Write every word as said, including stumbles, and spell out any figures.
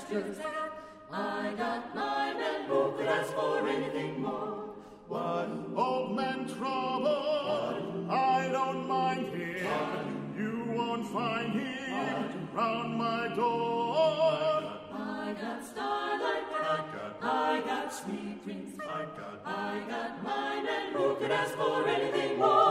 pastures I got. I got mine, and who could ask for anything more? One old man trouble, I don't mind him. You won't find him round my door. I got starlight, I got, I got sweet dreams, I got, I got mine, and who could ask for anything more?